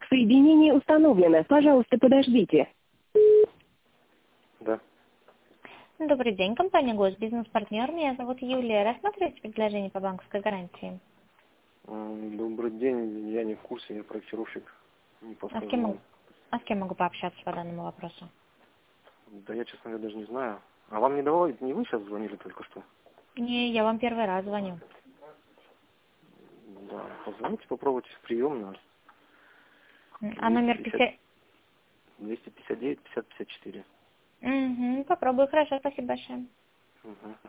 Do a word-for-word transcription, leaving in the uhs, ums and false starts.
Соединение установлено. Пожалуйста, подождите. Да. Добрый день, компания Госбизнес-партнер. Меня зовут Юлия. Рассматриваете предложение по банковской гарантии? М, Добрый день, я не в курсе, я проектировщик, не А с подскажу кем, вам. могу- а с кем могу пообщаться по данному вопросу? Да я, честно говоря, даже не знаю. А вам не давали, не вы сейчас звонили только что? Не, я вам первый раз звоню. Да, позвоните, попробуйте в приемную. М, А двести номер пятьдесят, пятьдесят... двести пятьдесят девять, пятьдесят, пятьдесят четыре. Угу, попробую, хорошо, спасибо большое. Угу.